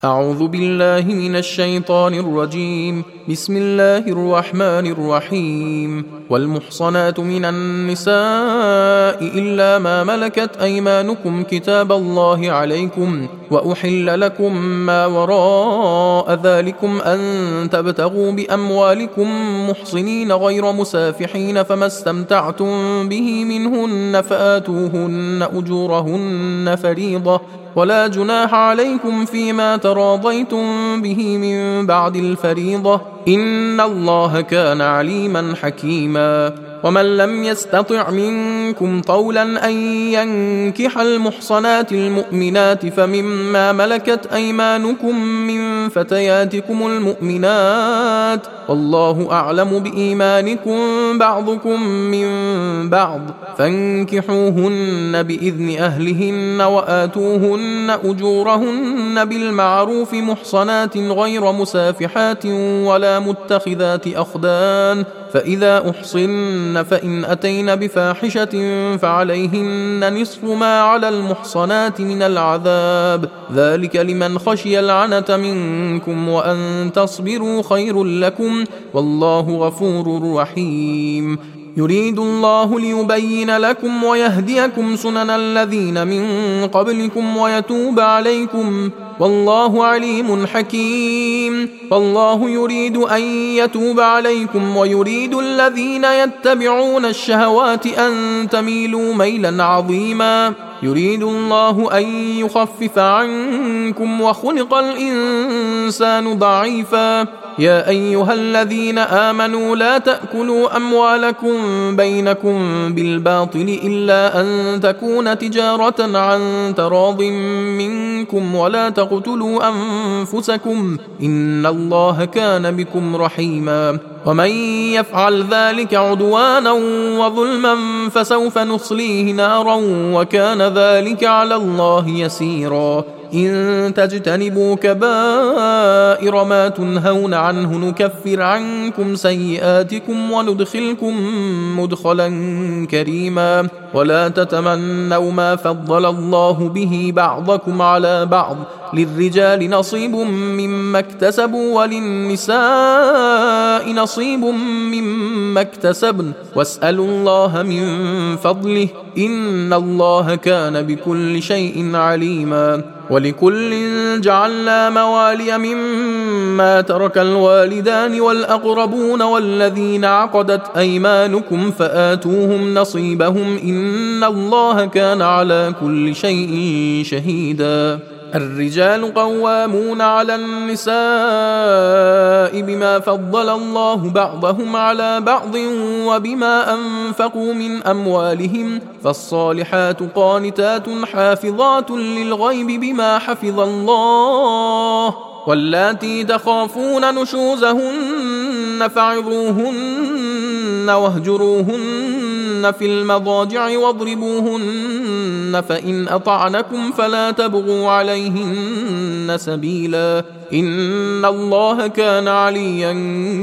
أعوذ بالله من الشيطان الرجيم. بسم الله الرحمن الرحيم. والمحصنات من النساء إلا ما ملكت أيمانكم كتاب الله عليكم، وأحل لكم ما وراء ذلكم أن تبتغوا بأموالكم محصنين غير مسافحين، فما استمتعتم به منهن فآتوهن أجورهن فريضة، ولا جناح عليكم فيما تراضيتم به من بعد الفريضة، إن الله كان عليما حكيما. ومن لم يستطع منكم طولا أن ينكح المحصنات المؤمنات فمما ملكت أيمانكم من فتياتكم المؤمنات، والله أعلم بإيمانكم بعضكم من بعض، فانكحوهن بإذن أهلهن وآتوهن أجورهن بالمعروف محصنات غير مسافحات ولا متخذات أخدان، فإذا أحصن فإن أتين بفاحشة فعليهن نصف ما على المحصنات من العذاب، ذلك لمن خشي العنة منكم، وأن تصبروا خير لكم، والله غفور رحيم. يريد الله ليبين لكم ويهديكم سنن الذين من قبلكم ويتوب عليكم، والله عليم حكيم. والله يريد أن يتوب عليكم ويريد الذين يتبعون الشهوات أن تميلوا ميلا عظيما. يريد الله أن يخفف عنكم وخلق الإنسان ضعيفا. يا أيها الذين آمنوا لا تأكلوا أموالكم بينكم بالباطل إلا أن تكون تجارة عن تراض منكم، ولا تقتلوا أنفسكم إن الله كان بكم رحيما. ومن يفعل ذلك عدوانا وظلما فسوف نصليه نارا وكان ذلك على الله يسيرا. إن تجتنبوا كبائر ما تنهون عنه نكفر عنكم سيئاتكم وندخلكم مدخلا كريما. ولا تتمنوا ما فضل الله به بعضكم على بعض، للرجال نصيب مما اكتسبوا وللنساء نصيب مما اكتسبن، واسألوا الله من فضله إن الله كان بكل شيء عليما. ولكل جعلنا موالي مما ترك الوالدان والأقربون والذين عقدت أيمانكم فآتوهم نصيبهم إن الله كان على كل شيء شهيدا. الرجال قوامون على النساء بما فضل الله بعضهم على بعض وبما أنفقوا من أموالهم، فالصالحات قانتات حافظات للغيب بما حفظ الله. واللاتي تخافون نشوزهن فعظوهن واهجروهن في المضاجع واضربوهن، فإن أطعنكم فلا تبغوا عليهن سبيلا إن الله كان عليا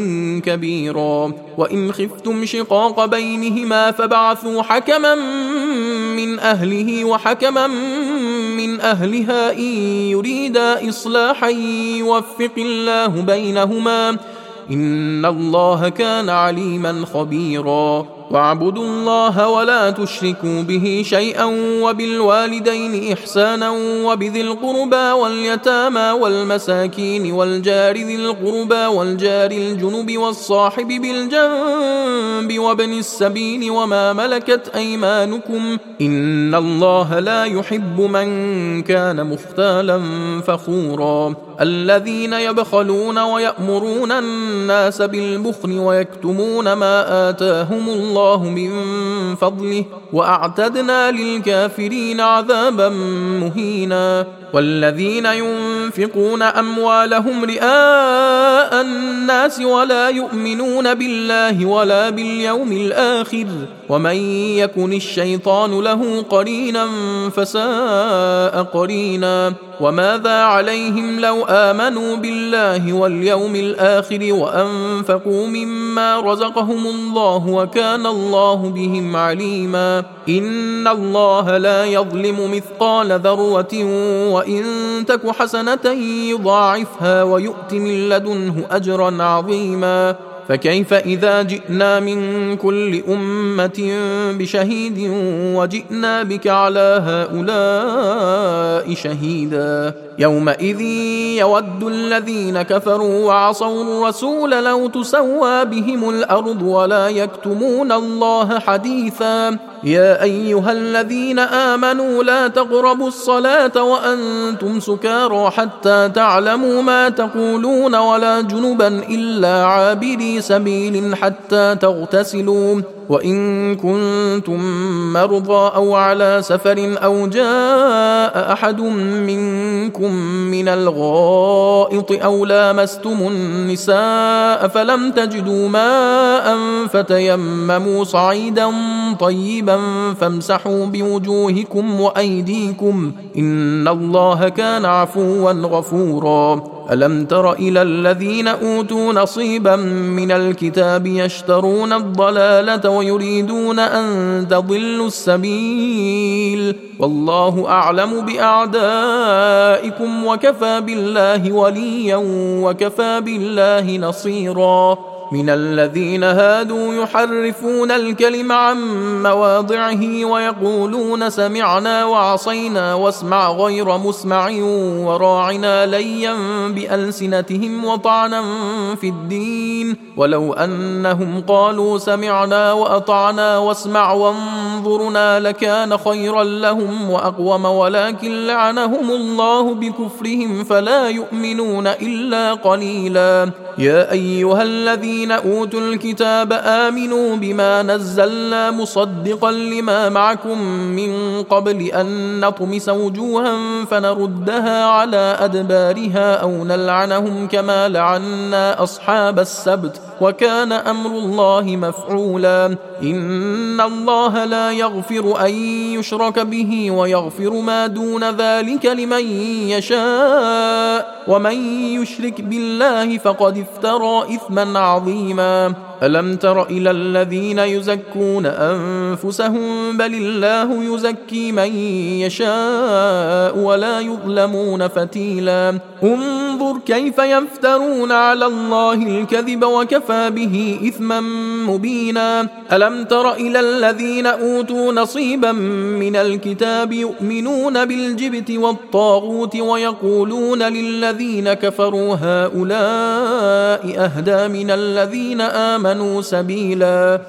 كبيرا. وإن خفتم شقاق بينهما فبعثوا حكما من أهله وحكما من أهلها إن يريدا إصلاحا يوفق الله بينهما إن الله كان عليما خبيرا. واعبدوا الله ولا تشركوا به شيئا وبالوالدين إحسانا وبذي القربى واليتامى والمساكين والجار ذي القربى والجار الجنب والصاحب بالجنب وابن السبيل وما ملكت أيمانكم إن الله لا يحب من كان مختالا فخورا. الذين يبخلون ويأمرون الناس بالبخل ويكتمون ما آتاهم الله من فضله وأعتدنا للكافرين عذابا مهينا. والذين ينفقون أموالهم رئاء الناس ولا يؤمنون بالله ولا باليوم الآخر ومن يكن الشيطان له قرينا فساء قرينا. وماذا عليهم لو آمنوا بالله واليوم الآخر وأنفقوا مما رزقهم الله وكان الله بهم عليما. إن الله لا يظلم مثقال ذرة وإن تك حسنة حسنة يضاعفها ويؤت من لدنه أجرا عظيما. فكيف إذا جئنا من كل أمة بشهيد وجئنا بك على هؤلاء شهيدا؟ يومئذ يود الذين كفروا وعصوا الرسول لو تسوى بهم الأرض ولا يكتمون الله حديثا. يا أيها الذين آمنوا لا تقربوا الصلاة وأنتم سكارى حتى تعلموا ما تقولون ولا جنبا إلا عابري سبيل حتى تغتسلوا، وإن كنتم مرضى أو على سفر أو جاء أحد منكم من الغائط أو لامستم النساء فلم تجدوا ماء فتيمموا صعيدا طيبا فامسحوا بوجوهكم وأيديكم إن الله كان عفوا غفورا. ألم تر إلى الذين أوتوا نصيبا من الكتاب يشترون الضلالة ويريدون أن تضلوا السبيل والله أعلم بأعدائكم وكفى بالله وليا وكفى بالله نصيرا. من الذين هادوا يحرفون الكلم عن مواضعه ويقولون سمعنا وعصينا واسمع غير مسمع وراعنا ليا بألسنتهم وطعنا في الدين ولو أنهم قالوا سمعنا وأطعنا واسمع وانظرنا لكان خيرا لهم وأقوم ولكن لعنهم الله بكفرهم فلا يؤمنون إلا قليلا. يا أيها الذين أوتوا الكتاب آمنوا بما نزلنا مصدقا لما معكم من قبل أن نطمس وجوها فنردها على أدبارها أو نلعنهم كما لعنا أصحاب السبت وكان أمر الله مفعولا. إن الله لا يغفر أن يشرك به ويغفر ما دون ذلك لمن يشاء ومن يشرك بالله فقد افترى إثما عظيما. ألم تر إلى الذين يزكون أنفسهم بل الله يزكي من يشاء ولا يظلمون فتيلا. انظر كيف يفترون على الله الكذب وكفى به إثما مبينا. ألم تر إلى الذين أوتوا نصيبا من الكتاب يؤمنون بالجبت والطاغوت ويقولون للذين كفروا هؤلاء أهدى من الذين آمنوا سبيلا.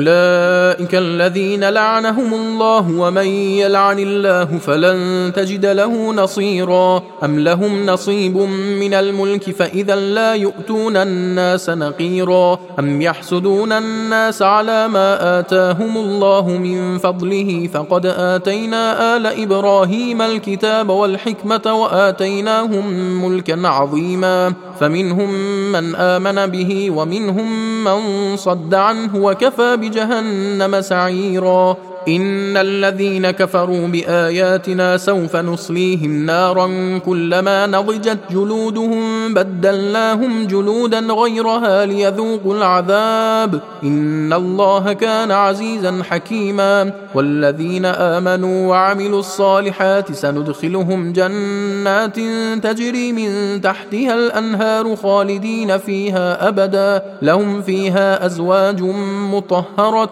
أولئك الذين لعنهم الله ومن يلعن الله فلن تجد له نصيرا. أم لهم نصيب من الملك فإذا لا يؤتون الناس نقيرا. أم يحسدون الناس على ما آتاهم الله من فضله فقد آتينا آل إبراهيم الكتاب والحكمة وآتيناهم ملكا عظيما. فمنهم من آمن به ومنهم من صد عنه وكفى بجهنم سعيرا. إن الذين كفروا بآياتنا سوف نصليهم نارا كلما نضجت جلودهم بدلناهم جلودا غيرها ليذوقوا العذاب إن الله كان عزيزا حكيما. والذين آمنوا وعملوا الصالحات سندخلهم جنات تجري من تحتها الأنهار خالدين فيها أبدا لهم فيها أزواج مطهرة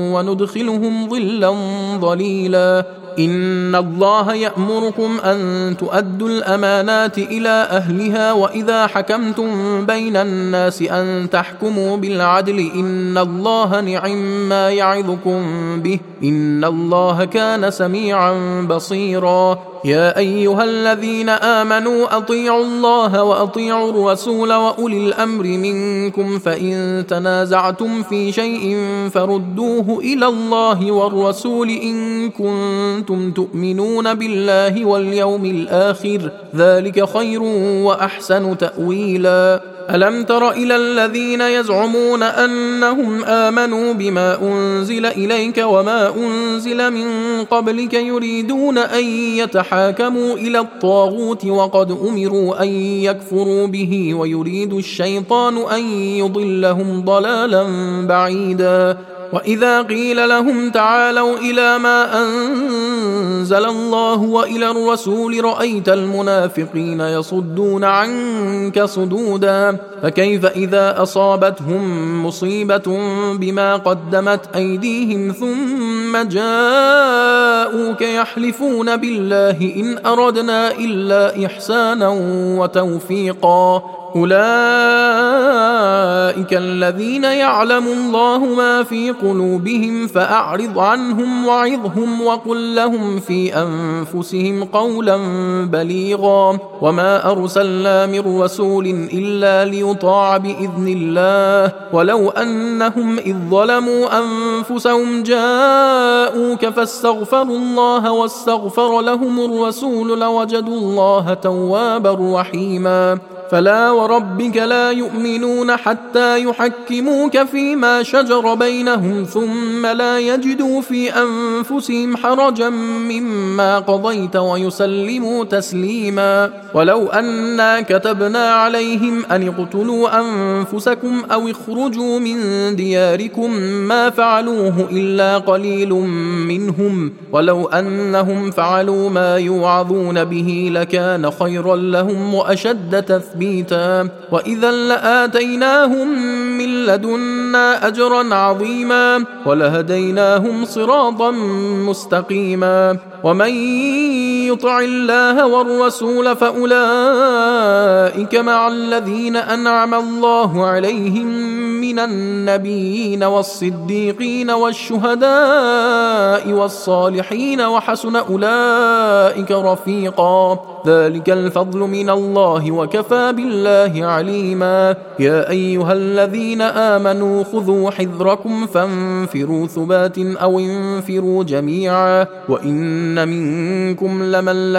وندخلهم ظلا ظليلا. إن الله يأمركم أن تؤدوا الأمانات إلى أهلها وإذا حكمتم بين الناس أن تحكموا بالعدل إن الله نعم ما يعظكم به إن الله كان سميعا بصيرا. يا أيها الذين آمنوا أطيعوا الله وأطيعوا الرسول وأولي الأمر منكم فإن تنازعتم في شيء فردوه إلى الله والرسول إن كنتم تؤمنون بالله واليوم الآخر ذلك خير وأحسن تأويلا. ألم تر إلى الذين يزعمون أنهم آمنوا بما أنزل إليك وما أنزل من قبلك يريدون أن يتحاكموا إلى الطاغوت وقد أمروا أن يكفروا به ويريد الشيطان أن يضلهم ضلالا بعيدا. وإذا قيل لهم تعالوا إلى ما أنزل الله وإلى الرسول رأيت المنافقين يصدون عنك صدودا فكيف إذا أصابتهم مصيبة بما قدمت أيديهم ثم جاءوك يحلفون بالله إن أردنا إلا إحسانا وتوفيقا أولئك الذين يعلم الله ما في قلوبهم فأعرض عنهم وعظهم وقل لهم في أنفسهم قولا بليغا وما أرسلنا من رسول إلا ليطاع بإذن الله ولو أنهم إذ ظلموا أنفسهم جاءوك فاستغفروا الله واستغفر لهم الرسول لوجدوا الله توابا رحيما فلا وربك لا يؤمنون حتى يحكموك فيما شجر بينهم ثم لا يجدوا في أنفسهم حرجا مما قضيت ويسلموا تسليما ولو أنا كتبنا عليهم أن اقتلوا أنفسكم أو اخرجوا من دياركم ما فعلوه إلا قليل منهم ولو أنهم فعلوا ما يوعظون به لكان خيرا لهم وأشد تثبيتا وإذا لآتيناهم من لدنا أجرا عظيما ولهديناهم صراطا مستقيما ومن يطع الله والرسول فأولئك مع الذين أنعم الله عليهم من النبيين والصديقين والشهداء والصالحين وحسن أولئك رفيقا ذلك الفضل من الله وكفى بالله عليما يا أيها الذين آمنوا خذوا حذركم فانفروا ثبات أو انفروا جميعا وإن منكم لمن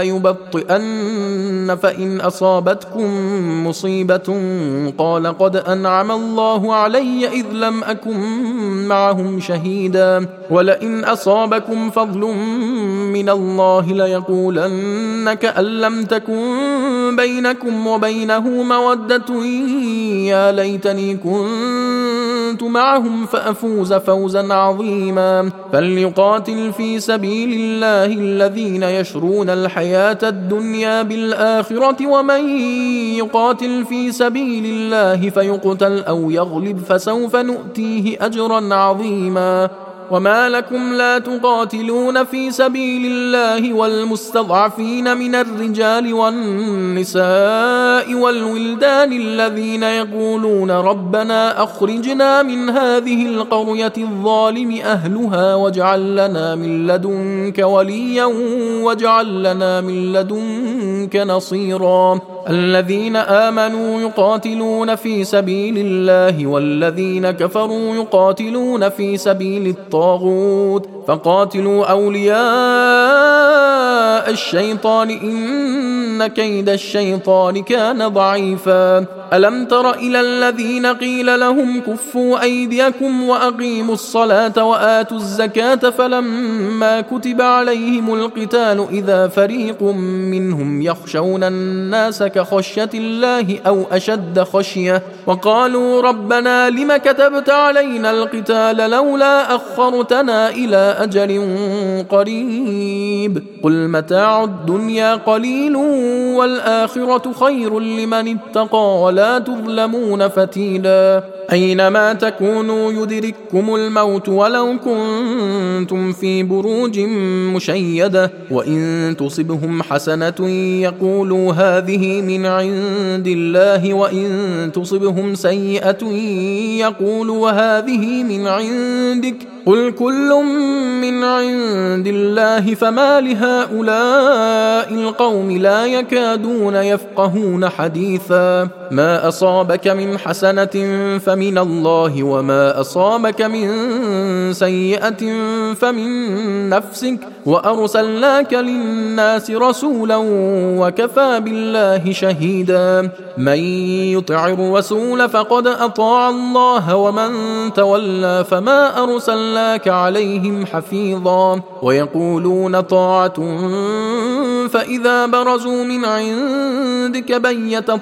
ليبطئن فإن أصابتكم مصيبة قال قد أنعم الله علي إذ لم أكن معهم شهيدا ولئن أصابكم فضل من الله ليقولن كأن لم تكن بينكم وبينه مودة يا ليتني كنت معهم فأفوز فوزا عظيما فليقاتل في سبيل الله الذين يشرون الحياة الدنيا بالآخرة ومن يقاتل في سبيل الله فيقتل أو يغلب فسوف نؤتيه أجرا عظيما وما لكم لا تقاتلون في سبيل الله والمستضعفين من الرجال والنساء والولدان الذين يقولون ربنا أخرجنا من هذه القرية الظالم أهلها واجعل لنا من لدنك وليا واجعل لنا من لدنك نصيرا الذين آمنوا يقاتلون في سبيل الله والذين كفروا يقاتلون في سبيل الطاغوت فقاتلوا أولياء الشيطان إن كيد الشيطان كان ضعيفا ألم تر إلى الذين قيل لهم كفوا أيديكم وأقيموا الصلاة وآتوا الزكاة فلما كتب عليهم القتال إذا فريق منهم يخشون الناس كخشية الله أو أشد خشية وقالوا ربنا لم كتبت علينا القتال لولا أخرتنا إلى أجل قريب قل متاع الدنيا قليل والآخرة خير لمن اتقى ولا تظلمون فتيلا أينما تكونوا يدرككم الموت ولو كنتم في بروج مشيدة وإن تصبهم حسنة يقولوا هذه من عند الله وإن تصبهم سيئة يقولوا هذه من عندك قل كل من عند الله فما لهؤلاء القوم لا يكادون يفقهون حديثا ما أصابك من حسنة فمن الله وما أصابك من سيئة فمن نفسك وأرسلناك للناس رسولا وكفى بالله شهيدا من يطع الرسول فقد أطاع الله ومن تولى فما أرسلناك جعلناك عليهم حفيظا ويقولون طاعة فإذا برزوا من عندك بيت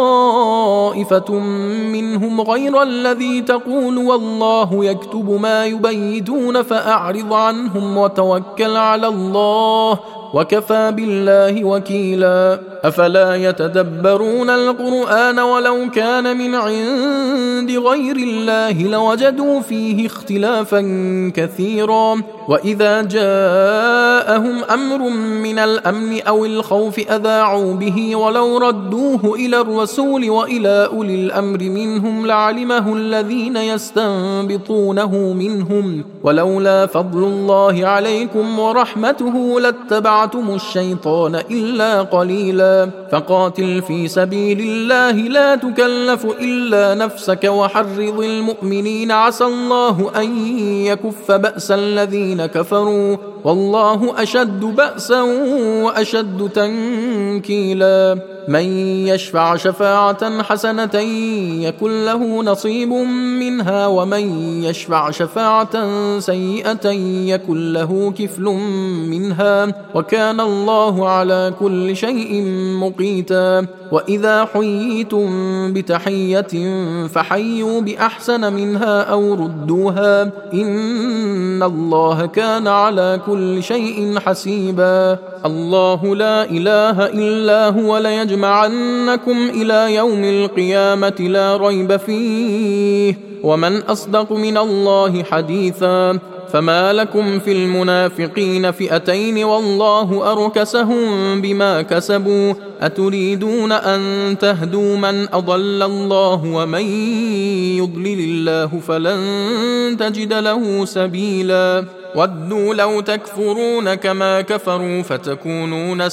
طائفة منهم غير الذي تقول والله يكتب ما يبيتون فأعرض عنهم وتوكل على الله وكفى بالله وكيلا. أفلا يتدبرون القرآن ولو كان من عند غير الله لوجدوا فيه اختلافا كثيرا وإذا جاءهم أمر من الأمن أو الخوف أذاعوا به ولو ردوه إلى الرسول وإلى أولي الأمر منهم لعلمه الذين يستنبطونه منهم ولولا فضل الله عليكم ورحمته لاتبعتم الشيطان إلا قليلا. فقاتل في سبيل الله لا تكلف إلا نفسك وحرض المؤمنين عسى الله أن يكف بأس الذين كفروا والله أشد بأسا وأشد تنكيلا. من يشفع شفاعة حسنة يكن له نصيب منها ومن يشفع شفاعة سيئة يكن له كفل منها وكان الله على كل شيء مقيتا. وإذا حييتم بتحية فحيوا بأحسن منها أو ردوها إن الله كان على كل شيء حسيبا. الله لا إله إلا هو ليجمعنكم إلى يوم القيامة لا ريب فيه ومن أصدق من الله حديثا. فما لكم في المنافقين فئتين والله أركسهم بما كسبوا أتريدون أن تهدوا من أضل الله ومن يضلل الله فلن تجد له سبيلا. ودوا لو تكفرون كما كفروا فتكونون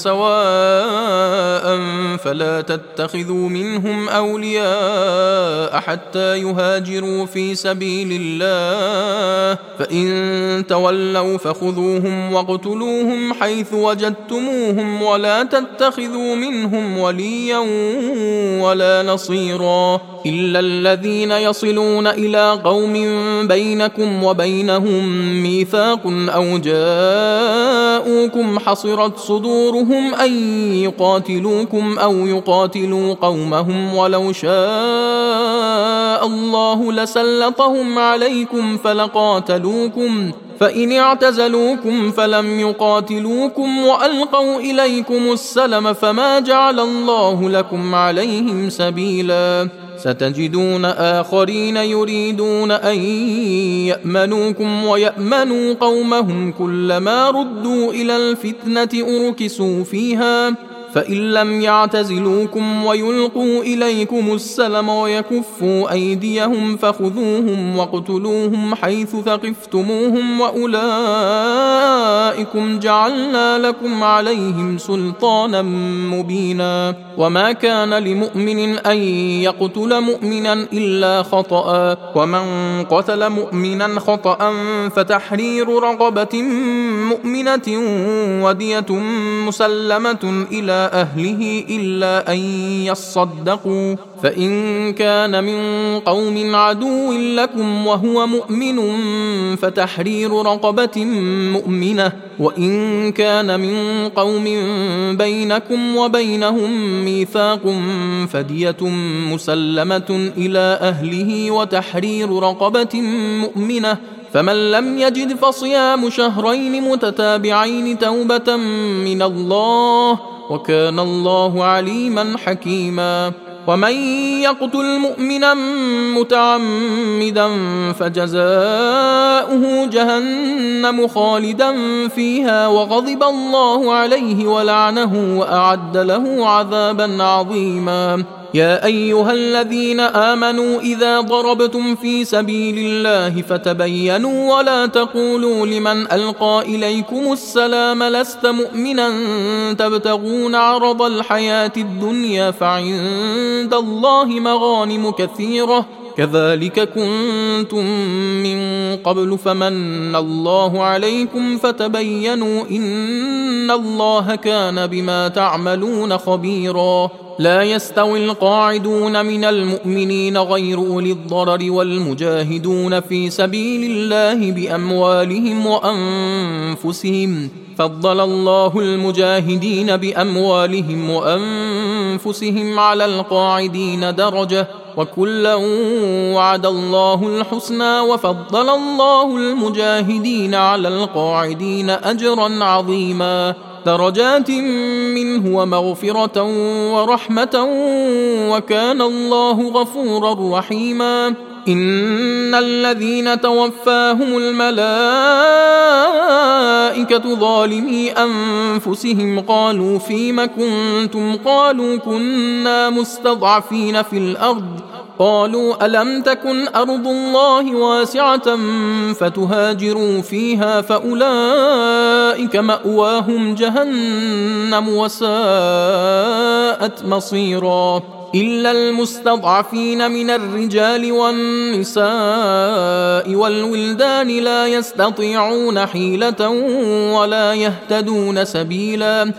سواء فلا تتخذوا منهم أولياء حتى يهاجروا في سبيل الله فإن تولوا فخذوهم واقتلوهم حيث وجدتموهم ولا تتخذوا منهم وليا ولا نصيرا إلا الذين يصلون إلى قوم بينكم وبينهم ميثاق أو جاءوكم حصرت صدورهم أن يقاتلوكم أو يقاتلوا قومهم ولو شاء الله لسلطهم عليكم فلقاتلوكم فإن اعتزلوكم فلم يقاتلوكم وألقوا إليكم السلم فما جعل الله لكم عليهم سبيلا. ستجدون آخرين يريدون أن يأمنوكم ويأمنوا قومهم كلما ردوا إلى الفتنة أركسوا فيها فإن لم يعتزلوكم ويلقوا إليكم السلم ويكفوا أيديهم فخذوهم واقتلوهم حيث ثقفتموهم وأولئكم جعلنا لكم عليهم سلطانا مبينا. وما كان لمؤمن أن يقتل مؤمنا إلا خطأ ومن قتل مؤمنا خطأ فتحرير رقبة مؤمنة ودية مسلمة إلى أهله إلا أن يصدقوا فإن كان من قوم عدو لكم وهو مؤمن فتحرير رقبة مؤمنة وإن كان من قوم بينكم وبينهم ميثاق فدية مسلمة إلى أهله وتحرير رقبة مؤمنة فمن لم يجد فصيام شهرين متتابعين توبة من الله وكان الله عليما حكيما. ومن يقتل مؤمنا متعمدا فجزاؤه جهنم خالدا فيها وغضب الله عليه ولعنه وأعد له عذابا عظيما. يا أيها الذين آمنوا إذا ضربتم في سبيل الله فتبينوا ولا تقولوا لمن ألقى إليكم السلام لست مؤمنا تبتغون عرض الحياة الدنيا فعند الله مغانم كثيرة كذلك كنتم من قبل فمن الله عليكم فتبينوا إن الله كان بما تعملون خبيرا. لا يستوي القاعدون من المؤمنين غير أولي الضرر والمجاهدون في سبيل الله بأموالهم وأنفسهم، فضل الله المجاهدين بأموالهم وأنفسهم على القاعدين درجة، وكلا وعد الله الحسنى، وفضل الله المجاهدين على القاعدين أجرا عظيما، درجات منه ومغفرة ورحمة، وكان الله غفورا رحيما. إن الذين توفاهم الملائكة ظالمي أنفسهم قالوا فيم كنتم؟ قالوا كنا مستضعفين في الأرض. قالوا ألم تكن أرض الله واسعة فتهاجروا فيها فأولئك مأواهم جهنم وساءت مصيرا. إلا المستضعفين من الرجال والنساء والولدان لا يستطيعون حيلة ولا يهتدون سبيلا،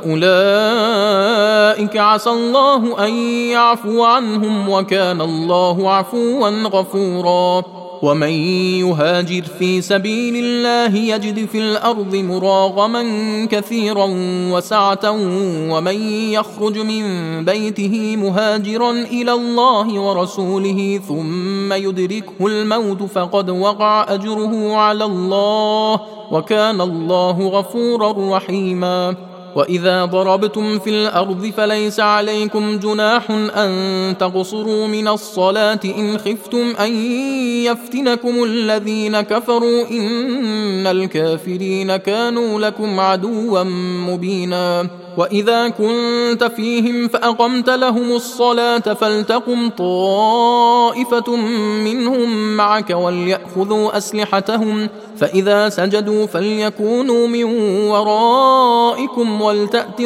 فأولئك عسى الله أن يعفو عنهم، وكان الله عفوا غفورا. ومن يهاجر في سبيل الله يجد في الأرض مراغما كثيرا وسعة، ومن يخرج من بيته مهاجرا إلى الله ورسوله ثم يدركه الموت فقد وقع أجره على الله، وكان الله غفورا رحيما. وإذا ضربتم في الأرض فليس عليكم جناح أن تقصروا من الصلاة إن خفتم أن يفتنكم الذين كفروا إن الكافرين كانوا لكم عدوا مبينا. وإذا كنت فيهم فأقمت لهم الصلاة فلتقم طائفة منهم معك وليأخذوا أسلحتهم، فإذا سجدوا فليكونوا من ورائكم ولتأت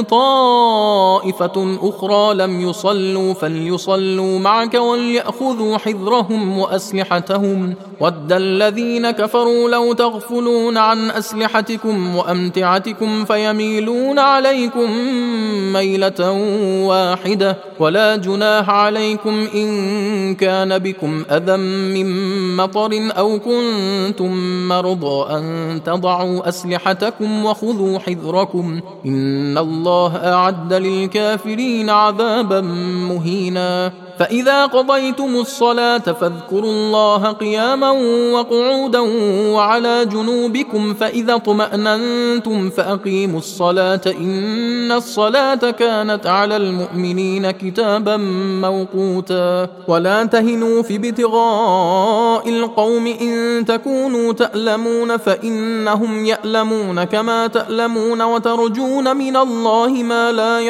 طائفة أخرى لم يصلوا فليصلوا معك وليأخذوا حذرهم وأسلحتهم. ود الذين كفروا لو تغفلون عن أسلحتكم وأمتعتكم فيميلون عليكم ميلة واحدة، ولا جناح عليكم إن كان بكم أذى من مطر أو كنتم مرضى أن تضعوا أسلحتكم وخذوا حذركم إن الله أعد للكافرين عذابا مهينا. فإذا قضيتم الصلاة فاذكروا الله قياما وقعودا وعلى جنوبكم، فإذا اطمأننتم فأقيموا الصلاة إن الصلاة كانت على المؤمنين كتابا موقوتا. ولا تهنوا في ابتغاء القوم إن تكونوا تألمون فإنهم يألمون كما تألمون، وترجون من الله ما لا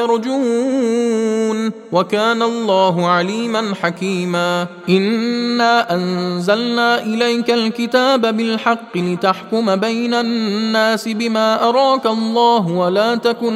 يرجون، وكان الله عليما حكيما. إنا أنزلنا إليك الكتاب بالحق لتحكم بين الناس بما أراك الله، ولا تكن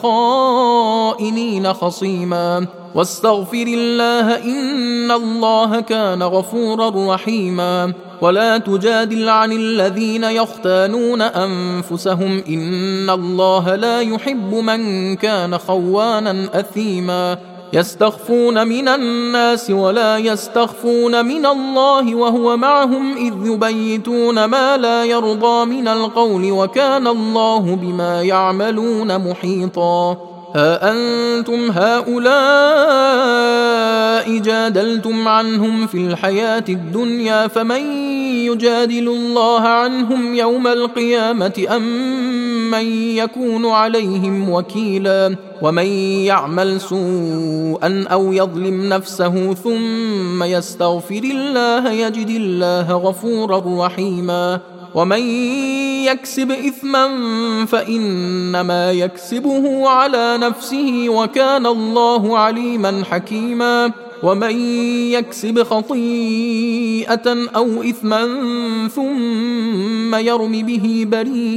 للخائنين خصيما، واستغفر الله إن الله كان غفورا رحيما. ولا تجادل عن الذين يختانون أنفسهم إن الله لا يحب من كان خوانا أثيما. يستخفون من الناس ولا يستخفون من الله وهو معهم إذ يبيتون ما لا يرضى من القول، وكان الله بما يعملون محيطا. ها أنتم هؤلاء جادلتم عنهم في الحياة الدنيا، فمن يجادل الله عنهم يوم القيامة أم من يكون عليهم وكيلا؟ ومن يعمل سوءا أو يظلم نفسه ثم يستغفر الله يجد الله غفورا رحيما. ومن يكسب إثما فإنما يكسبه على نفسه، وكان الله عليما حكيما. ومن يكسب خطيئة أو إثما ثم يرم به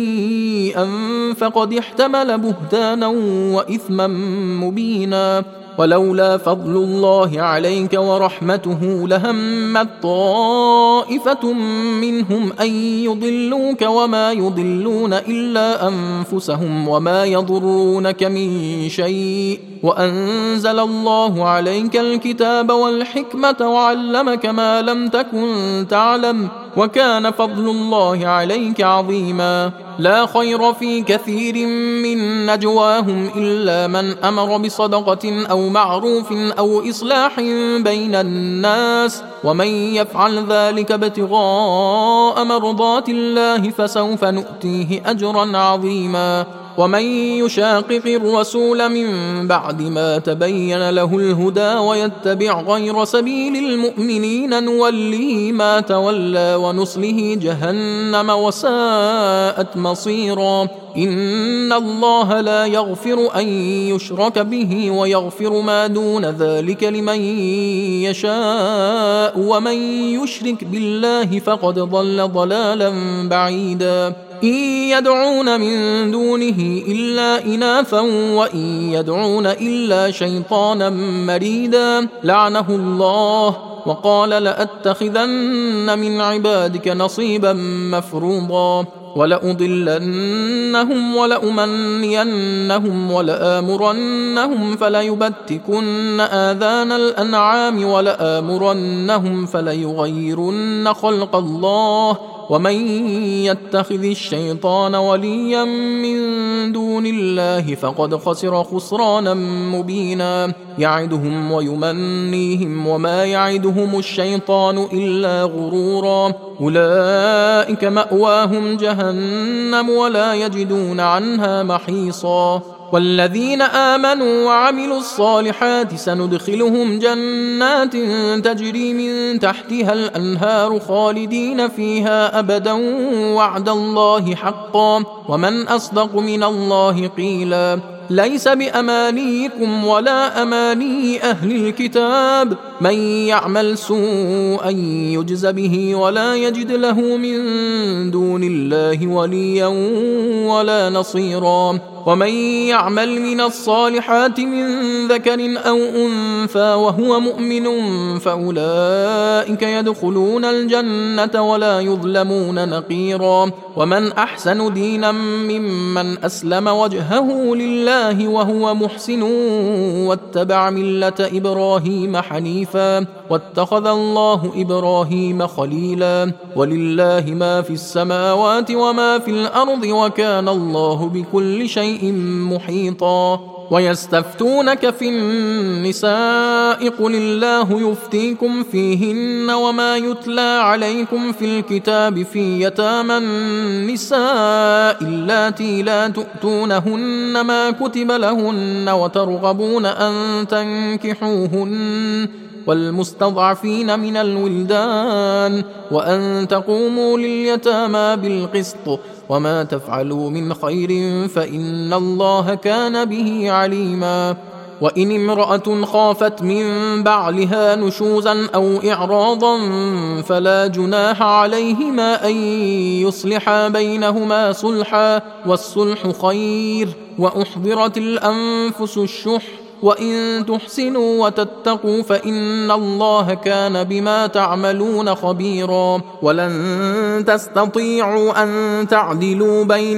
بريئا فقد احتمل بهتانا وإثما مبينا. ولولا فضل الله عليك ورحمته لهمت طائفة منهم أن يضلوك وما يضلون إلا أنفسهم وما يضرونك من شيء وأنزل الله عليك الكتاب والحكمة وعلمك ما لم تكن تعلم وكان فضل الله عليك عظيما. لا خير في كثير من نجواهم إلا من أمر بصدقة أو معروف أو إصلاح بين الناس ومن يفعل ذلك ابتغاء مرضات الله فسوف نؤتيه أجرا عظيما. ومن يشاقق الرسول من بعد ما تبين له الهدى ويتبع غير سبيل المؤمنين نوله ما تولى ونصله جهنم وساءت مصيرا. إن الله لا يغفر أن يشرك به ويغفر ما دون ذلك لمن يشاء ومن يشرك بالله فقد ضل ضلالا بعيدا. إن يدعون من دونه إلا إناثا وإن يدعون إلا شيطانا مريدا لعنه الله وقال لأتخذن من عبادك نصيبا مفروضا ولأضلنهم ولأمنينهم ولآمرنهم فليبتكن آذان الأنعام ولآمرنهم فليغيرن خلق الله ومن يتخذ الشيطان وليا من دون الله فقد خسر خسرانا مبينا. يعدهم ويمنيهم وما يعدهم الشيطان إلا غرورا. أولئك مأواهم جهنم ولا يجدون عنها محيصا. والذين آمنوا وعملوا الصالحات سندخلهم جنات تجري من تحتها الأنهار خالدين فيها أبدا وعد الله حقا ومن أصدق من الله قيلا. ليس بأمانيكم ولا أماني أهل الكتاب من يعمل سوءا يجز به ولا يجد له من دون الله وليا ولا نصيرا. ومن يعمل من الصالحات من ذكر أو أنثى وهو مؤمن فأولئك يدخلون الجنة ولا يظلمون نقيرا. ومن أحسن دينا ممن أسلم وجهه لله وهو محسن واتبع ملة إبراهيم حنيفا واتخذ الله إبراهيم خليلا. ولله ما في السماوات وما في الأرض وكان الله بكل شيء محيطا. ويستفتونك في النساء قل الله يفتيكم فيهن وما يتلى عليكم في الكتاب في يتامى النساء اللاتي لا تؤتونهن ما كتب لهن وترغبون أن تنكحوهن والمستضعفين من الولدان وأن تقوموا لليتامى بالقسط وما تفعلوا من خير فإن الله كان به عليما. وإن امرأة خافت من بعلها نشوزا أو إعراضا فلا جناح عليهما أن يصلحا بينهما صلحا والصلح خير وأحضرت الأنفس الشح وإن تحسنوا وتتقوا فإن الله كان بما تعملون خبيرا. ولن تستطيعوا أن تعدلوا بين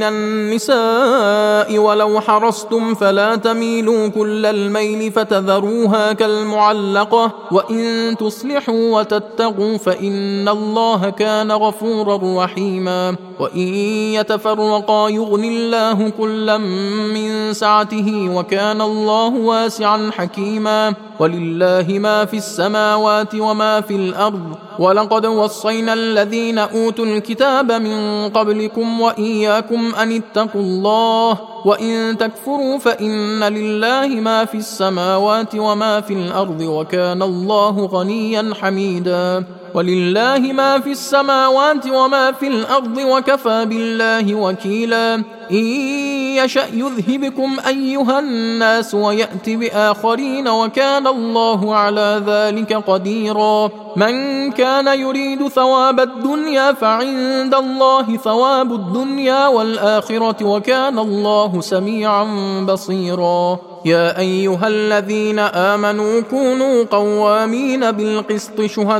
النساء ولو حرصتم فلا تميلوا كل الميل فتذروها كالمعلقة وإن تصلحوا وتتقوا فإن الله كان غفورا رحيما. وإن يتفرقا يغن الله كلا من سعته وكان الله واسعا حكيما. ولله ما في السماوات وما في الأرض ولقد وصينا الذين أوتوا الكتاب من قبلكم وإياكم أن اتقوا الله وإن تكفروا فإن لله ما في السماوات وما في الأرض وكان الله غنيا حميدا. ولله ما في السماوات وما في الأرض وكفى بالله وكيلا. إن يشأ يذهبكم أيها الناس ويأتي بآخرين وكان الله على ذلك قديرا. من كان يريد ثواب الدنيا فعند الله ثواب الدنيا والآخرة وكان الله سميعا بصيرا. يا أيها الذين آمنوا كونوا قوامين بالقسط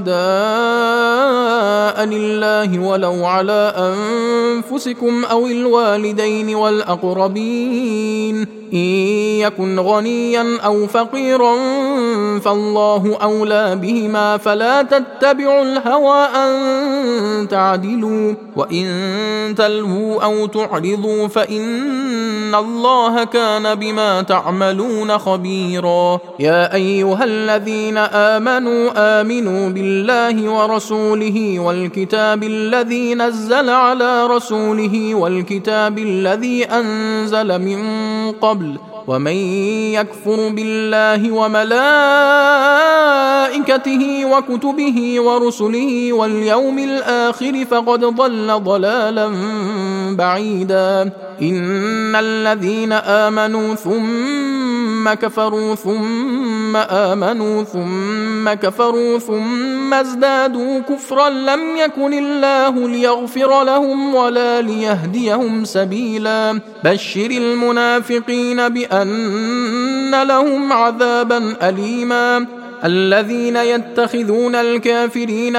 شهداء لله ولو على أنفسكم أو الوالدين والأقربين إن يكن غنيا أو فقيرا فالله أولى بهما فلا تتبعوا الهوى أن تعدلوا وإن تلهوا أو تعرضوا فإن الله كان بما تعملون خبيرا. يا أيها الذين آمنوا بالله ورسوله والكتاب الذي نزل على رسوله والكتاب الذي أنزل من قبل ومن يكفر بالله وملائكته وكتبه ورسله واليوم الآخر فقد ضل ضلالا بعيدا. إن الذين آمنوا ثم كفروا ثم آمنوا ثم كفروا ثم ازدادوا كفرا لم يكن الله ليغفر لهم ولا ليهديهم سبيلا. بشر المنافقين بأن لهم عذابا أليما. الذين يتخذون الكافرين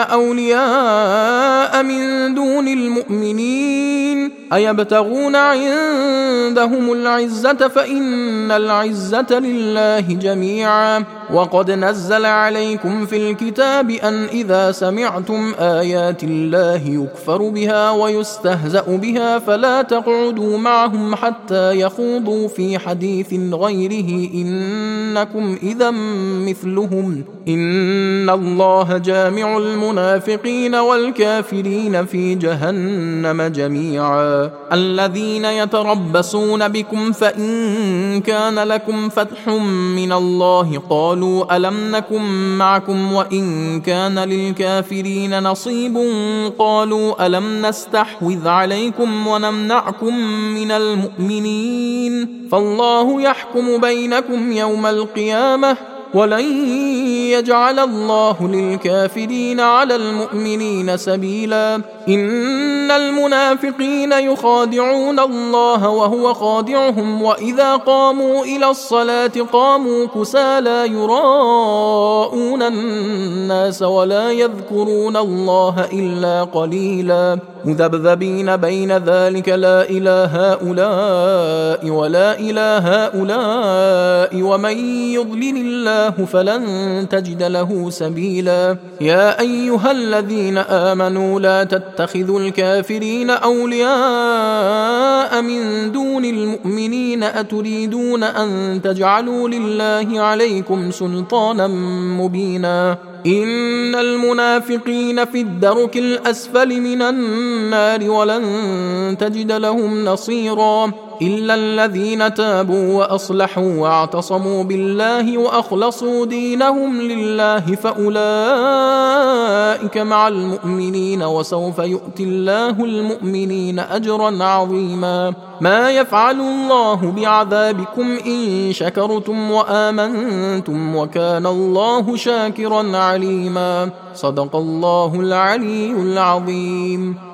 أولياء من دون المؤمنين أيبتغون عندهم العزة فإن العزة لله جميعا. وقد نزل عليكم في الكتاب أن إذا سمعتم آيات الله يكفر بها ويستهزأ بها فلا تقعدوا معهم حتى يخوضوا في حديث غيره إنكم إذا مثلهم إن الله جامع المنافقين والكافرين في جهنم جميعا. الذين يتربصون بكم فإن كان لكم فتح من الله قالوا ألم نكن معكم وإن كان للكافرين نصيب قالوا ألم نستحوذ عليكم ونمنعكم من المؤمنين فالله يحكم بينكم يوم القيامة ولن يجعل الله للكافرين على المؤمنين سبيلا. إن المنافقين يخادعون الله وهو خادعهم وإذا قاموا إلى الصلاة قاموا كسالى يراءون الناس ولا يذكرون الله إلا قليلا مذبذبين بين ذلك لا إله هؤلاء ولا إله هؤلاء ومن يضلل الله فلن تجد له سبيلا. يا أيها الذين آمنوا لا تتخذوا الكافرين أولياء من دون المؤمنين أتريدون أن تجعلوا لله عليكم سلطانا مبينا. إن المنافقين في الدرك الأسفل من النار ولن تجد لهم نصيرا إلا الذين تابوا وأصلحوا واعتصموا بالله وأخلصوا دينهم لله فأولئك مع المؤمنين وسوف يؤتي الله المؤمنين أجرا عظيما. ما يفعل الله بعذابكم إن شكرتم وآمنتم وكان الله شاكرا عليما. صدق الله العلي العظيم.